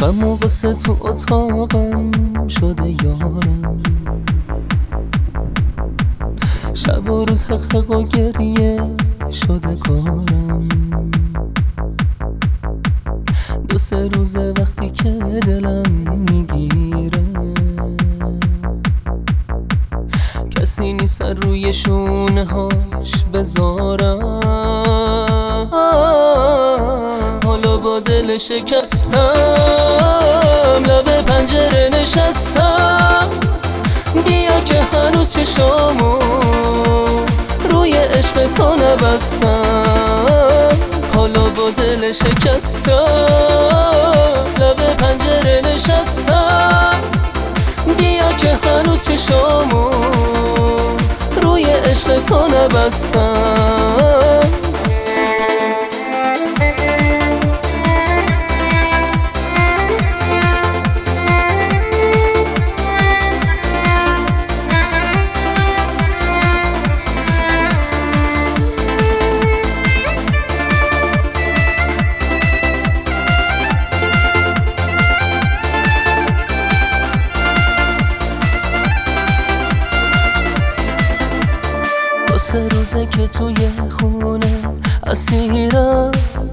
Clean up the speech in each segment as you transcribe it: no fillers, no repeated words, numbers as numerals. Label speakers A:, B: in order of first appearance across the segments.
A: غم و غصه تو اتاقم شده یارم، شب و روز حق و گریه شده کارم. دو سه روزه وقتی که دلم میگیره، کسی نیست روی شونه هاش بذارم. حالا با دل شکستم لب پنجره نشستم، بیا که هنوز چشامو روی عشق تو نبستم. حالا با دل شکستم لب پنجره نشستم، بیا که هنوز چشامو روی عشق تو نبستم. سه روزه که توی خونه اسیرم،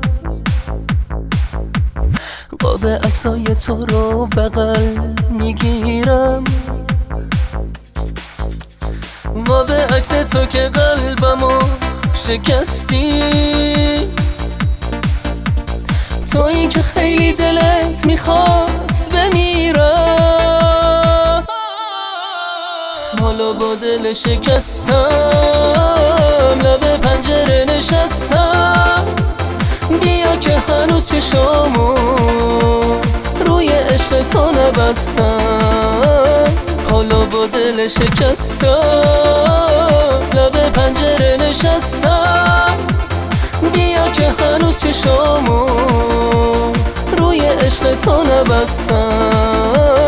A: قاب عکسای تو رو بغل میگیرم. قاب عکس تو که قلبمو شکستی، تویی که خیلی دلت میخواست بمیرم. حالا با دل شکستم لب پنجره نشستم، بیا که هنوز چشامو روی عشق تو نبستم. حالا با دل شکستم لب پنجره نشستم، بیا که هنوز چشامو روی عشق تو نبستم.